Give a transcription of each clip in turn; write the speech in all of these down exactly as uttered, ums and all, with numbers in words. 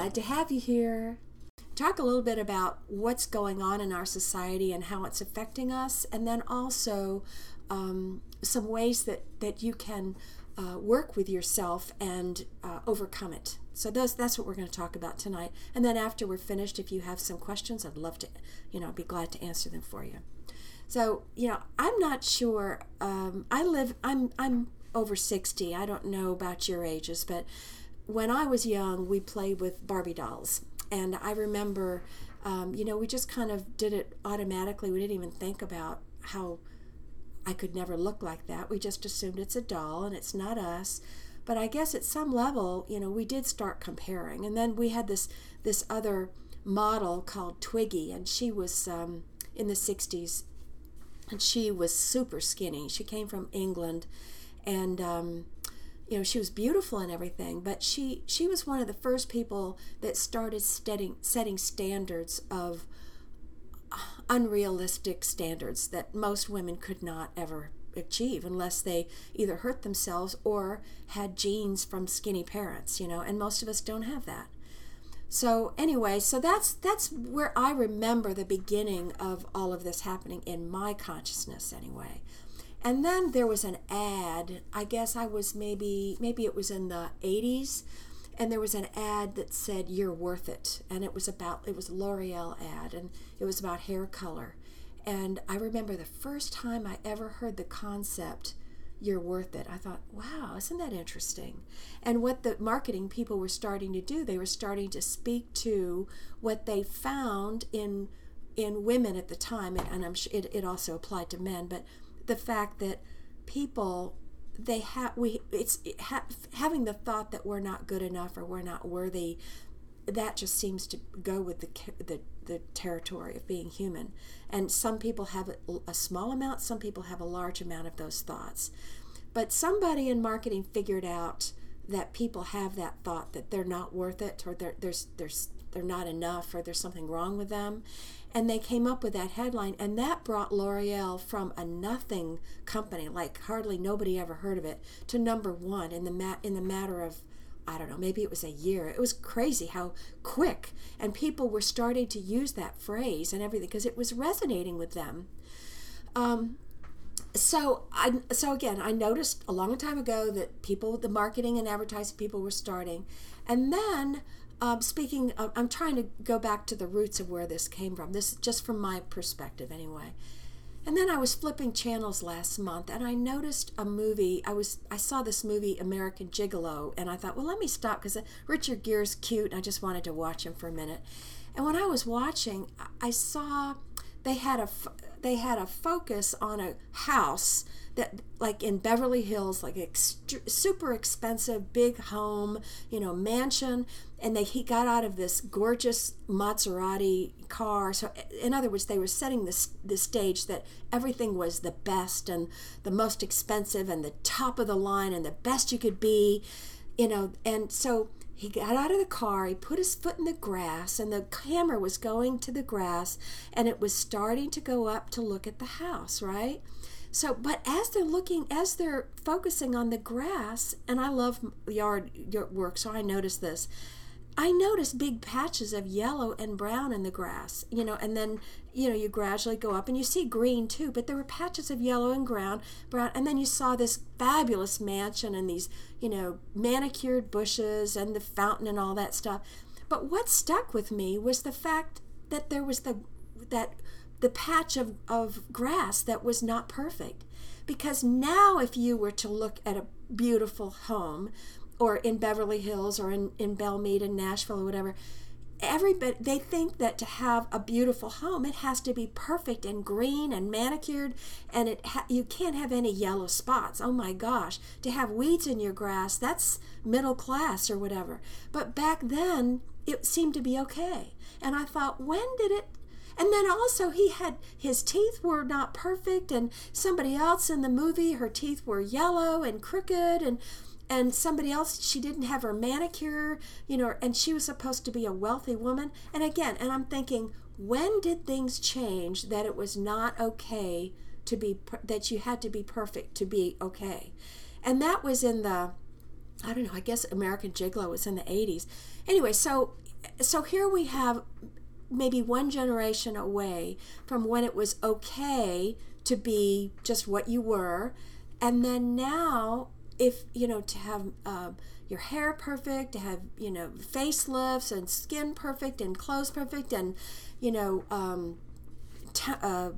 glad to have you here. Talk a little bit about what's going on in our society and how it's affecting us, and then also um, some ways that, that you can uh, work with yourself and uh, overcome it. So those, that's what we're going to talk about tonight. And then after we're finished, if you have some questions, I'd love to, you know, be glad to answer them for you. So, you know, I'm not sure. Um, I live, I'm, I'm over sixty. I don't know about your ages, but when I was young, we played with Barbie dolls. And I remember, um, you know, we just kind of did it automatically. We didn't even think about how I could never look like that. We just assumed it's a doll and it's not us. But I guess at some level, you know, we did start comparing. And then we had this this other model called Twiggy, and she was um, in the sixties, and she was super skinny. She came from England, and um, you know, she was beautiful and everything, but she, she was one of the first people that started setting, setting standards of unrealistic standards that most women could not ever achieve unless they either hurt themselves or had genes from skinny parents, you know, and most of us don't have that. So anyway, so that's that's where I remember the beginning of all of this happening in my consciousness anyway. And then there was an ad, I guess I was maybe, maybe it was in the eighties, and there was an ad that said, "You're worth it." And it was about, it was a L'Oreal ad, and it was about hair color. And I remember the first time I ever heard the concept, "You're worth it," I thought, wow, isn't that interesting? And what the marketing people were starting to do, they were starting to speak to what they found in in women at the time, and, and I'm sure it, it also applied to men, but the fact that people, they have, we, it's it ha, having the thought that we're not good enough or we're not worthy, that just seems to go with the the, the territory of being human. And some people have a, a small amount, some people have a large amount of those thoughts. But somebody in marketing figured out that people have that thought that they're not worth it, or they're, there's there's they're not enough, or there's something wrong with them. And they came up with that headline, and that brought L'Oreal from a nothing company, like hardly nobody ever heard of it, to number one in the mat in the matter of, I don't know, maybe it was a year. It was crazy how quick, and people were starting to use that phrase and everything because it was resonating with them. Um, so I so again, I noticed a long time ago that people, the marketing and advertising people, were starting, and then. Um, speaking of, I'm trying to go back to the roots of where this came from. This is just from my perspective anyway. And then I was flipping channels last month, and I noticed a movie. I was I saw this movie, American Gigolo, and I thought, well, let me stop because Richard Gere's cute, and I just wanted to watch him for a minute. And when I was watching, I saw they had a they had a focus on a house that, like in Beverly Hills, like ext- super expensive big home, you know, mansion, and they he got out of this gorgeous Maserati car. So in other words, they were setting this the stage that everything was the best and the most expensive and the top of the line and the best you could be, you know. And so he got out of the car, he put his foot in the grass, and the camera was going to the grass, and it was starting to go up to look at the house, right? So, but as they're looking, as they're focusing on the grass, and I love yard, yard work, so I noticed this. I noticed big patches of yellow and brown in the grass, you know, and then, you know, you gradually go up and you see green too, but there were patches of yellow and brown, brown, and then you saw this fabulous mansion and these, you know, manicured bushes and the fountain and all that stuff. But what stuck with me was the fact that there was the, that the patch of, of grass that was not perfect. Because now if you were to look at a beautiful home, or in Beverly Hills, or in, in Belmead and Nashville or whatever, everybody, they think that to have a beautiful home, it has to be perfect and green and manicured, and it ha- you can't have any yellow spots. Oh my gosh, to have weeds in your grass, that's middle class or whatever. But back then, it seemed to be okay. And I thought, when did it? And then also he had, his teeth were not perfect, and somebody else in the movie, her teeth were yellow and crooked, and and somebody else, she didn't have her manicure, you know, and she was supposed to be a wealthy woman. And again, and I'm thinking, when did things change that it was not okay to be, that you had to be perfect to be okay? And that was in the, I don't know, I guess American Gigolo was in the eighties. Anyway, so so here we have maybe one generation away from when it was okay to be just what you were, and then now, if you know, to have uh, your hair perfect, to have, you know, facelifts and skin perfect and clothes perfect, and you know, um, t- uh,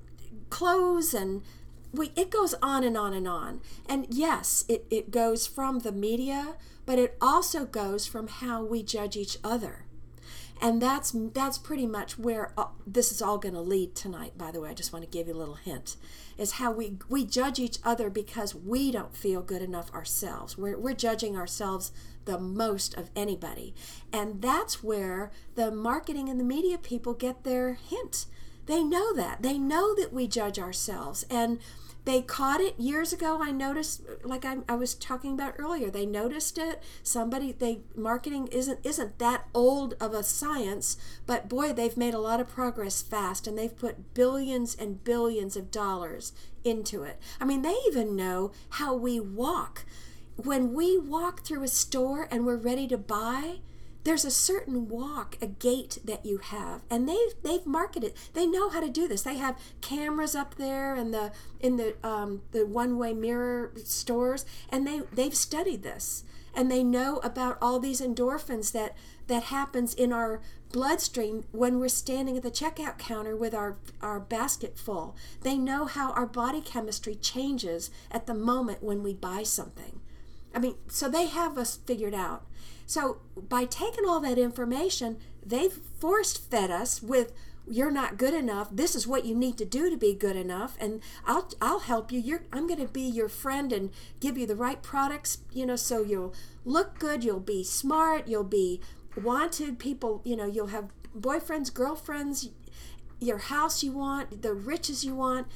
clothes, and we, it goes on and on and on. And yes, it, it goes from the media, but it also goes from how we judge each other. And that's that's pretty much where uh, this is all going to lead tonight, by the way. I just want to give you a little hint, is how we, we judge each other because we don't feel good enough ourselves. We're, we're judging ourselves the most of anybody. And that's where the marketing and the media people get their hint. They know that. They know that we judge ourselves. And they caught it years ago. I noticed, like I, I was talking about earlier, they noticed it. Somebody, they marketing isn't isn't that old of a science, but boy, they've made a lot of progress fast, and they've put billions and billions of dollars into it. I mean, they even know how we walk. When we walk through a store and we're ready to buy, there's a certain walk, a gait that you have, and they've they've marketed. They know how to do this. They have cameras up there in the in the um, the one-way mirror stores, and they they've studied this, and they know about all these endorphins that that happens in our bloodstream when we're standing at the checkout counter with our our basket full. They know how our body chemistry changes at the moment when we buy something. I mean, so they have us figured out. So by taking all that information, they've forced fed us with, you're not good enough. This is what you need to do to be good enough, and I'll I'll help you. You're I'm going to be your friend and give you the right products, you know, so you'll look good, you'll be smart, you'll be wanted. People, you know, you'll have boyfriends, girlfriends, your house you want, the riches you want.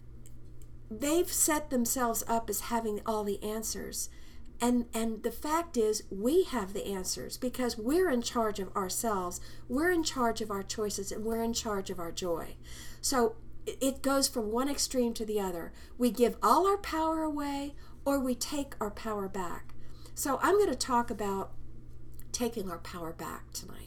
They've set themselves up as having all the answers. And and the fact is, we have the answers because we're in charge of ourselves. We're in charge of our choices, and we're in charge of our joy. So it goes from one extreme to the other. We give all our power away, or we take our power back. So I'm going to talk about taking our power back tonight.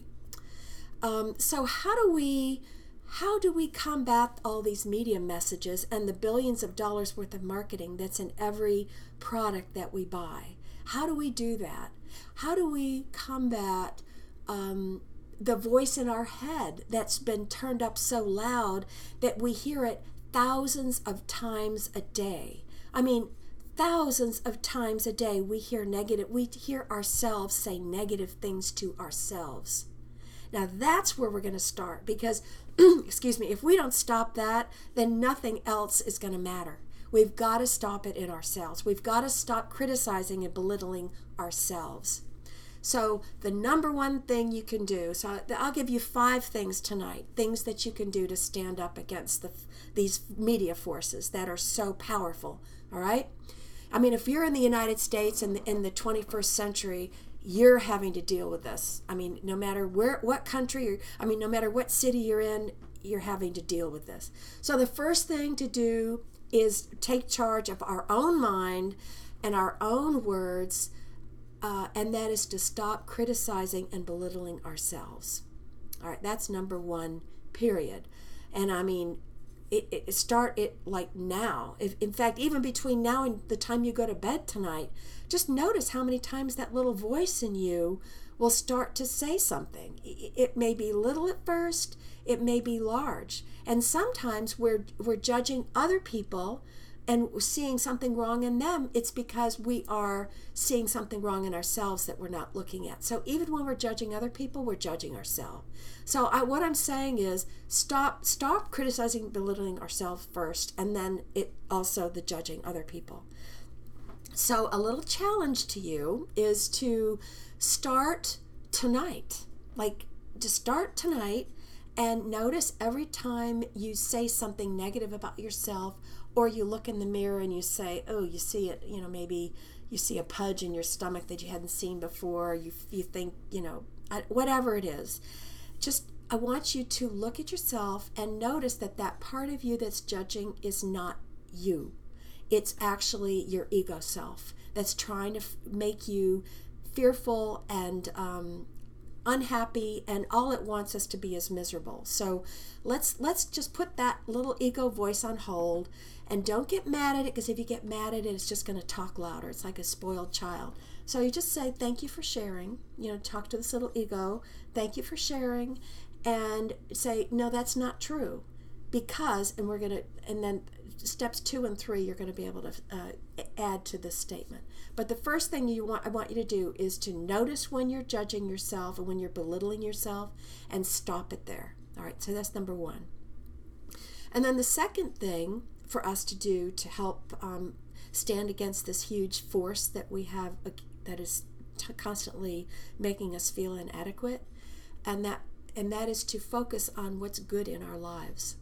Um, so how do we how do we combat all these media messages and the billions of dollars worth of marketing that's in every product that we buy? How do we do that? How do we combat um, the voice in our head that's been turned up so loud that we hear it thousands of times a day? I mean, thousands of times a day we hear negative, we hear ourselves say negative things to ourselves. Now that's where we're going to start because, excuse me, if we don't stop that, then nothing else is going to matter. We've got to stop it in ourselves. We've got to stop criticizing and belittling ourselves. So the number one thing you can do, so I'll give you five things tonight, things that you can do to stand up against the, these media forces that are so powerful, all right? I mean, if you're in the United States in the, in the twenty-first century, you're having to deal with this. I mean, no matter where, what country, you're, I mean, no matter what city you're in, you're having to deal with this. So the first thing to do is take charge of our own mind and our own words, uh, and that is to stop criticizing and belittling ourselves. All right, that's number one, period. And I mean, it, it start it like now. If, in fact, even between now and the time you go to bed tonight, just notice how many times that little voice in you will start to say something. It, it may be little at first, it may be large. And sometimes we're we're judging other people and seeing something wrong in them. It's because we are seeing something wrong in ourselves that we're not looking at. So even when we're judging other people, we're judging ourselves. So I, what I'm saying is stop stop criticizing, belittling ourselves first, and then it also the judging other people. So a little challenge to you is to start tonight, like to start tonight. And notice every time you say something negative about yourself, or you look in the mirror and you say, oh, you see it, you know, maybe you see a pudge in your stomach that you hadn't seen before, you you think, you know, whatever it is. Just, I want you to look at yourself and notice that that part of you that's judging is not you. It's actually your ego self that's trying to f- make you fearful and um, unhappy, and all it wants us to be is miserable. So let's let's just put that little ego voice on hold, and don't get mad at it, because if you get mad at it, it's just going to talk louder. It's like a spoiled child. So you just say, thank you for sharing. You know, talk to this little ego. Thank you for sharing. And say, no, that's not true. Because, and we're going to, and then steps two and three, you're going to be able to uh, add to this statement. But the first thing you want, I want you to do is to notice when you're judging yourself and when you're belittling yourself, and stop it there. All right, so that's number one. And then the second thing for us to do to help um, stand against this huge force that we have uh, that is t- constantly making us feel inadequate, and that and that is to focus on what's good in our lives.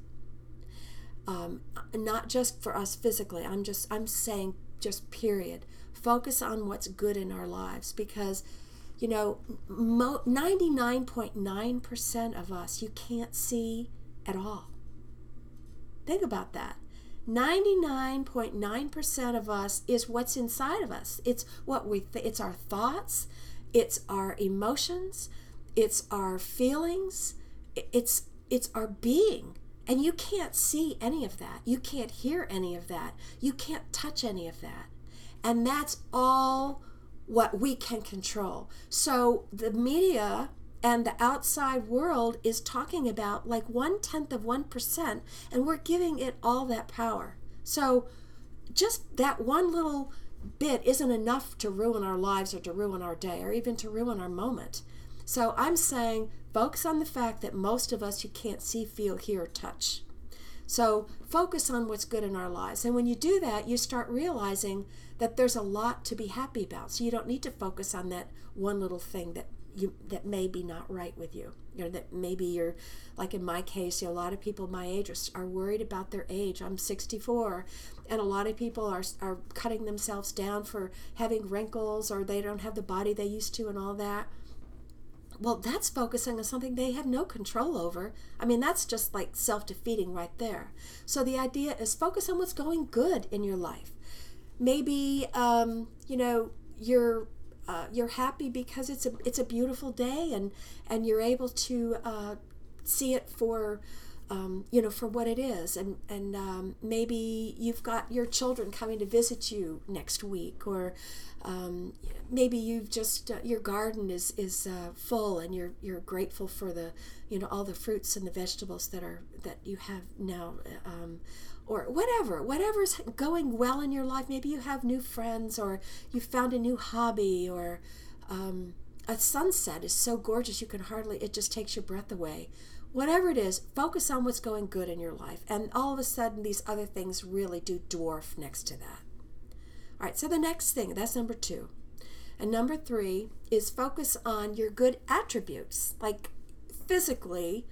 Um, not just for us physically. I'm just I'm saying just period. Focus on what's good in our lives, because you know mo- ninety-nine point nine percent of us you can't see at all. Think about that. ninety-nine point nine percent of us is what's inside of us. It's what we th- it's our thoughts, it's our emotions, it's our feelings, it's it's our being. And you can't see any of that. You can't hear any of that. You can't touch any of that. And that's all what we can control. So the media and the outside world is talking about like one-tenth of one percent, and we're giving it all that power. So just that one little bit isn't enough to ruin our lives or to ruin our day or even to ruin our moment. So I'm saying focus on the fact that most of us you can't see, feel, hear, or touch. So focus on what's good in our lives. And when you do that, you start realizing that there's a lot to be happy about. So you don't need to focus on that one little thing that you that may be not right with you. You know, that maybe you're, like in my case, you know, a lot of people my age are, are worried about their age. I'm sixty-four, and a lot of people are are cutting themselves down for having wrinkles, or they don't have the body they used to and all that. Well, that's focusing on something they have no control over. I mean, that's just like self-defeating right there. So the idea is focus on what's going good in your life. Maybe, um, you know, you're uh, you're happy because it's a it's a beautiful day, and and you're able to uh, see it for um, you know for what it is, and and um, maybe you've got your children coming to visit you next week, or Um, maybe you've just uh, your garden is is uh, full, and you're you're grateful for the you know all the fruits and the vegetables that are that you have now, um, or whatever whatever's going well in your life. Maybe you have new friends, or you found a new hobby, or um, a sunset is so gorgeous you can hardly it just takes your breath away. Whatever it is, focus on what's going good in your life, and all of a sudden these other things really do dwarf next to that. All right, so the next thing, that's number two. And number three is focus on your good attributes, like physically,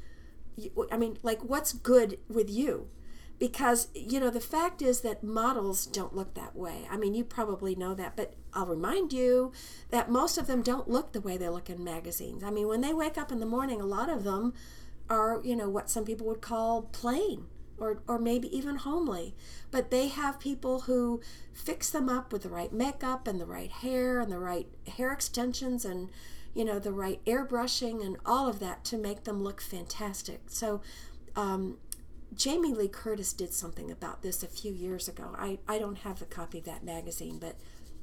I mean, like what's good with you. Because, you know, the fact is that models don't look that way. I mean, you probably know that, but I'll remind you that most of them don't look the way they look in magazines. I mean, when they wake up in the morning, a lot of them are, you know, what some people would call plain. Or, or maybe even homely, but they have people who fix them up with the right makeup and the right hair and the right hair extensions and you know the right airbrushing and all of that to make them look fantastic. So um, Jamie Lee Curtis did something about this a few years ago. I, I don't have a copy of that magazine, but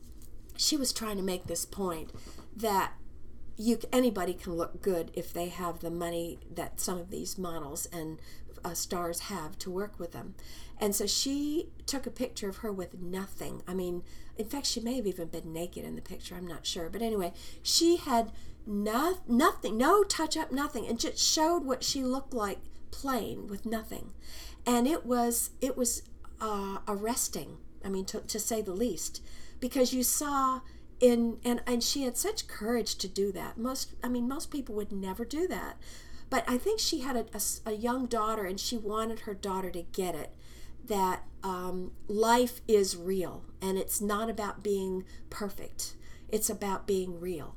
she was trying to make this point that you anybody can look good if they have the money that some of these models and uh, stars have to work with them. And so she took a picture of her with nothing. I mean, in fact, she may have even been naked in the picture. I'm not sure. But anyway, she had no, nothing, no touch-up, nothing, and just showed what she looked like plain with nothing. And it was it was uh, arresting, I mean, to, to say the least, because you saw in, and, and she had such courage to do that. Most, I mean, most people would never do that. But I think she had a, a, a young daughter, and she wanted her daughter to get it, that um, life is real, and it's not about being perfect. It's about being real.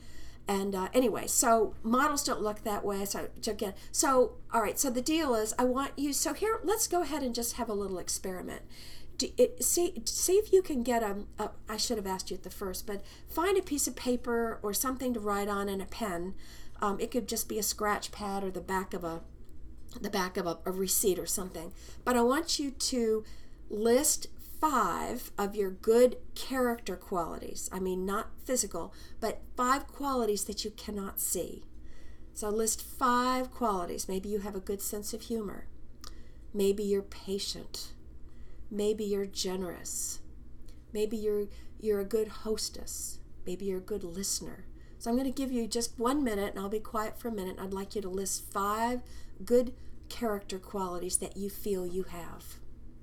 And uh, anyway, so models don't look that way. So again, so all right. So the deal is, I want you. So here, let's go ahead and just have a little experiment. Do, it, see, see if you can get a, a. I should have asked you at the first, but find a piece of paper or something to write on and a pen. Um, it could just be a scratch pad or the back of a the back of a, a receipt or something. But I want you to list five of your good character qualities. I mean, not physical, but five qualities that you cannot see. So list five qualities. Maybe you have a good sense of humor. Maybe you're patient. Maybe you're generous. Maybe you're you're a good hostess. Maybe you're a good listener. So I'm going to give you just one minute, and I'll be quiet for a minute. I'd like you to list five good character qualities that you feel you have.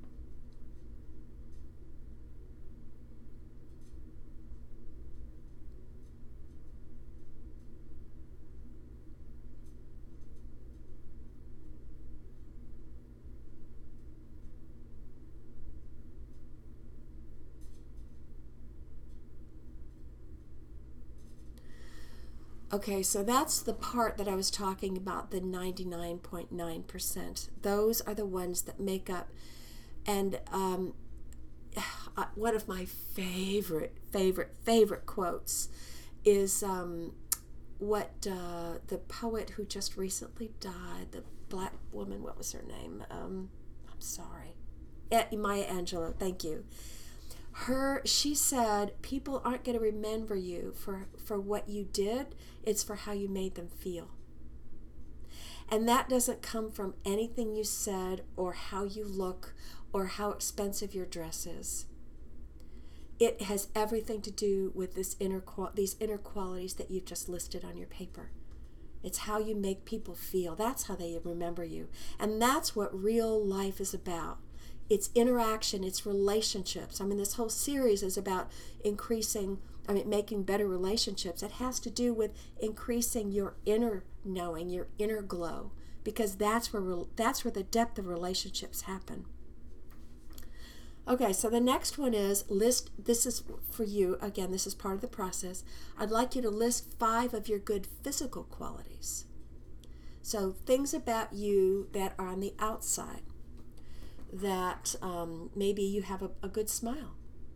Okay, so that's the part that I was talking about, the ninety-nine point nine percent. Those are the ones that make up. And um, one of my favorite, favorite, favorite quotes is um, what uh, the poet who just recently died, the black woman, what was her name? Um, I'm sorry. Maya Angelou, thank you. Her, she said, people aren't going to remember you for, for what you did. It's for how you made them feel. And that doesn't come from anything you said or how you look or how expensive your dress is. It has everything to do with this inner these inner qualities that you've just listed on your paper. It's how you make people feel. That's how they remember you. And that's what real life is about. It's interaction, it's relationships. I mean, this whole series is about increasing, I mean, making better relationships. It has to do with increasing your inner knowing, your inner glow, because that's where that's where the depth of relationships happen. Okay, so the next one is list, this is for you, again, this is part of the process. I'd like you to list five of your good physical qualities. So things about you that are on the outside. That um, maybe you have a, a good smile.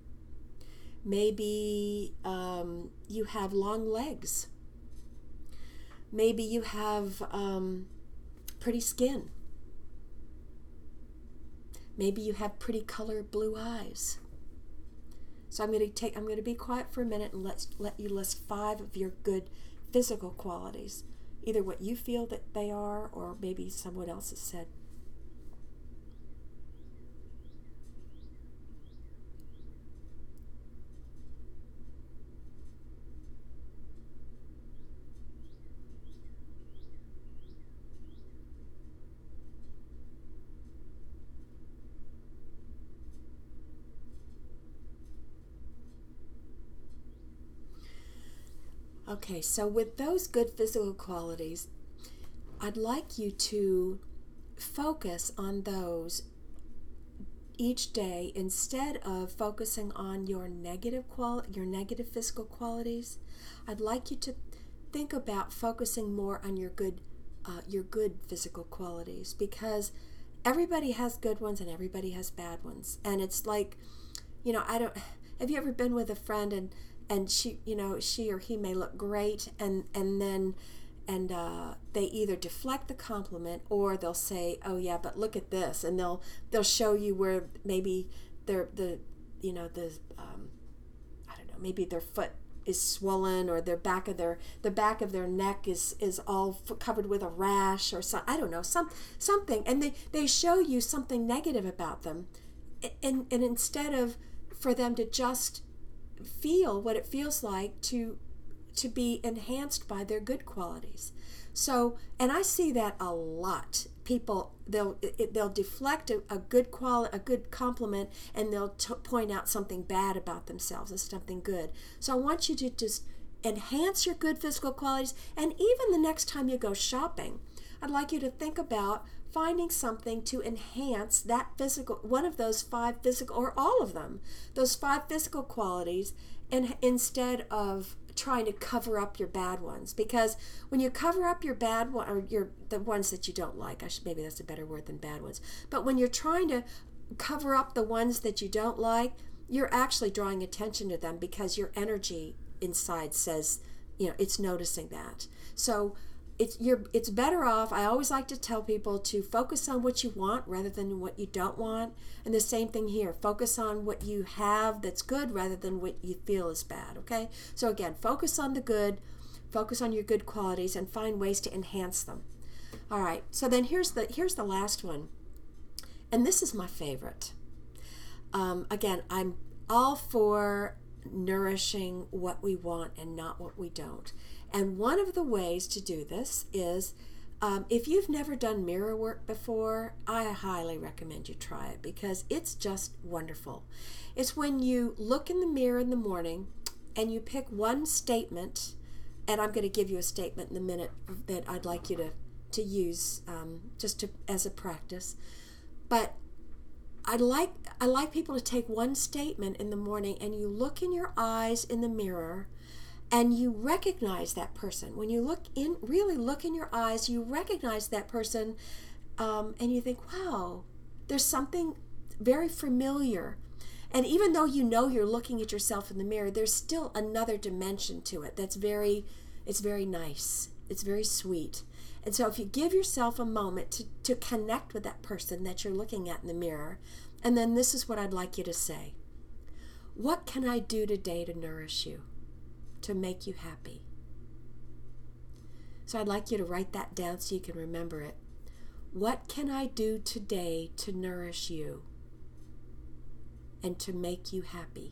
Maybe um, you have long legs. Maybe you have um, pretty skin. Maybe you have pretty color blue eyes. So I'm going to take. I'm going to be quiet for a minute and let let you list five of your good physical qualities, either what you feel that they are, or maybe someone else has said. Okay, so with those good physical qualities, I'd like you to focus on those each day instead of focusing on your negative qual your negative physical qualities. I'd like you to think about focusing more on your good uh, your good physical qualities, because everybody has good ones and everybody has bad ones. And it's like, you know, I don't have you ever been with a friend and and she, you know, she or he may look great, and and then and uh, they either deflect the compliment or they'll say, "Oh yeah, but look at this," and they'll they'll show you where maybe their the you know the um, I don't know, maybe their foot is swollen, or their back of their the back of their neck is is all f- covered with a rash, or some I don't know some something, and they they show you something negative about them, and and instead of for them to just feel what it feels like to to be enhanced by their good qualities. So, and I see that a lot. People, they'll it, they'll deflect a, a good quali- a good compliment, and they'll t- point out something bad about themselves as something good. So I want you to just enhance your good physical qualities, and even the next time you go shopping, I'd like you to think about finding something to enhance that physical, one of those five physical, or all of them, those five physical qualities, and instead of trying to cover up your bad ones. Because when you cover up your bad one, or your the ones that you don't like, I should, maybe that's a better word than bad ones, but when you're trying to cover up the ones that you don't like, you're actually drawing attention to them, because your energy inside says you know, it's noticing that. So it's you're it's better off. I always like to tell people to focus on what you want rather than what you don't want. And the same thing here. Focus on what you have that's good rather than what you feel is bad. Okay? So again, focus on the good, focus on your good qualities, and find ways to enhance them. All right. So then here's the here's the last one. And this is my favorite. Um, again, I'm all for nourishing what we want and not what we don't. And one of the ways to do this is, um, if you've never done mirror work before, I highly recommend you try it because it's just wonderful. It's when you look in the mirror in the morning and you pick one statement, and I'm going to give you a statement in a minute that I'd like you to, to use um, just to, as a practice. But I like I like people to take one statement in the morning and you look in your eyes in the mirror and you recognize that person. When you look in, really look in your eyes, you recognize that person, um, and you think, wow, there's something very familiar. And even though you know you're looking at yourself in the mirror, there's still another dimension to it that's very, it's very nice. It's very sweet. And so if you give yourself a moment to, to connect with that person that you're looking at in the mirror, and then this is what I'd like you to say. What can I do today to nourish you, to make you happy? So I'd like you to write that down so you can remember it. What can I do today to nourish you and to make you happy?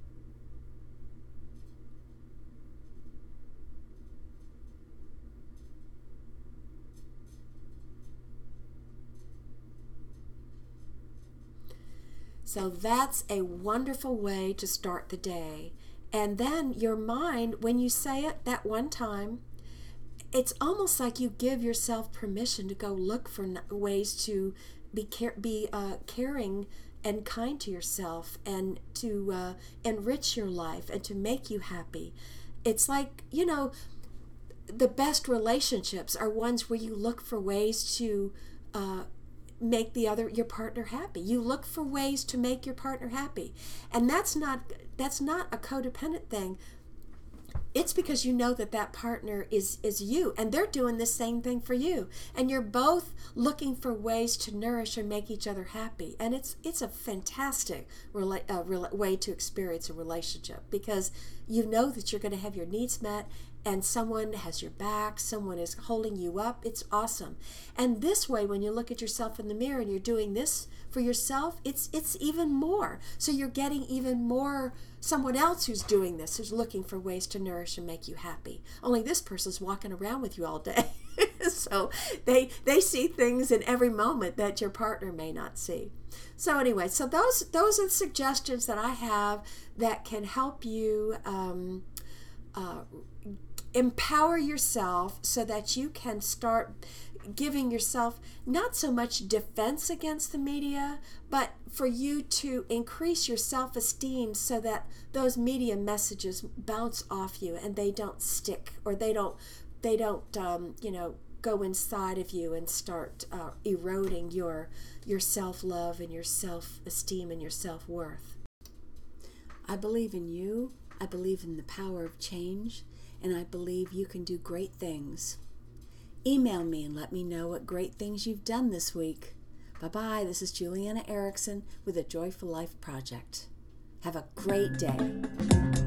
So that's a wonderful way to start the day. And then your mind, when you say it that one time, it's almost like you give yourself permission to go look for ways to be care, be uh, caring and kind to yourself and to uh, enrich your life and to make you happy. It's like, you know, the best relationships are ones where you look for ways to uh, make the other your partner happy. You look for ways to make your partner happy, and that's not that's not a codependent thing. It's because you know that that partner is is you, and they're doing the same thing for you, and you're both looking for ways to nourish and make each other happy. And it's it's a fantastic rela- uh, rela- way to experience a relationship because you know that you're going to have your needs met, and someone has your back, someone is holding you up. It's awesome. And this way, when you look at yourself in the mirror and you're doing this for yourself, it's it's even more. So you're getting even more someone else who's doing this, who's looking for ways to nourish and make you happy. Only this person's walking around with you all day. So they they see things in every moment that your partner may not see. So anyway, so those those are the suggestions that I have that can help you um, uh, empower yourself so that you can start giving yourself not so much defense against the media, but for you to increase your self-esteem so that those media messages bounce off you and they don't stick, or they don't they don't um, you know go inside of you and start uh, eroding your your self-love and your self-esteem and your self-worth. I believe in you. I believe in the power of change, and I believe you can do great things. Email me and let me know what great things you've done this week. Bye-bye. This is Juliana Erickson with the Joyful Life Project. Have a great day.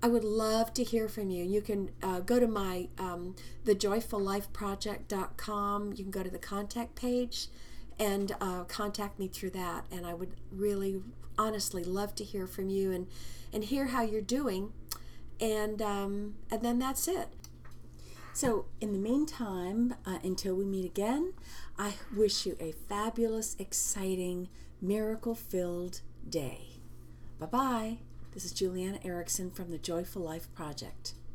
I would love to hear from you. You can uh, go to my um, the joyful life project dot com. You can go to the contact page and uh, contact me through that. And I would really, honestly love to hear from you and, and hear how you're doing. And, um, and then that's it. So in the meantime, uh, until we meet again, I wish you a fabulous, exciting, miracle-filled day. Bye-bye. This is Juliana Erickson from the Joyful Life Project.